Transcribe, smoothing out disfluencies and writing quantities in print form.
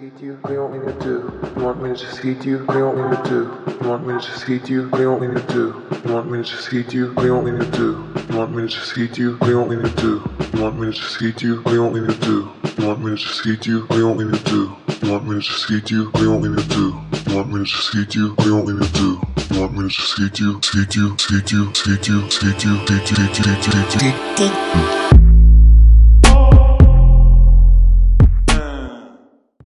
eat you? What do you want me to do? You want me to just eat you? What do you want me to do? You want me to just eat you? What do you want me to do? You want me to just eat you? What do you want me to do? You want me to just eat you? What do you want me to do? You want me to just eat you? What do you want me to do? You want me to just eat you? What do you want me to do? You want me to just eat you? What do you want me to do? You want me to just eat you? What do you want me to do? You want me to just eat you? Eat you? Eat you? Eat you? Eat you? Eat you? Eat you? Eat you? Eat you?